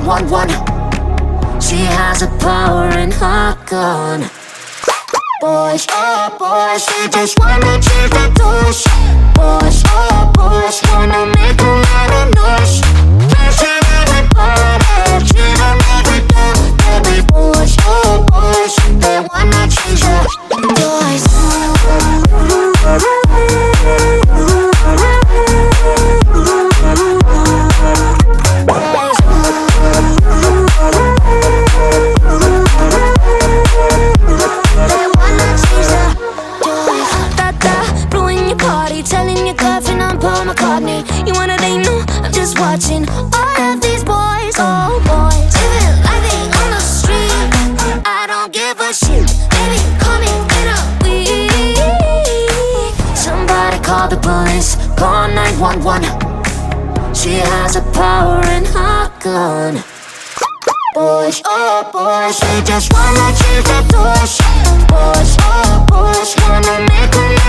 911. She has a power in her gun. Boys, oh boys, they just wanna change the doors. Boys, oh boys, wanna make a lot of noise. Pressure everybody, cheat on every door. Every boys, oh boys, they wanna change the doors. Telling your girlfriend I'm Paul McCartney. You wanna date? No, I'm just watching all of these boys, oh boys, living like they on the street. I don't give a shit. Baby, call me in a week. Somebody call the police, call 911. She has a power in her gun. Boys, oh boys, they just wanna change the doors. Boys, oh boys, wanna make a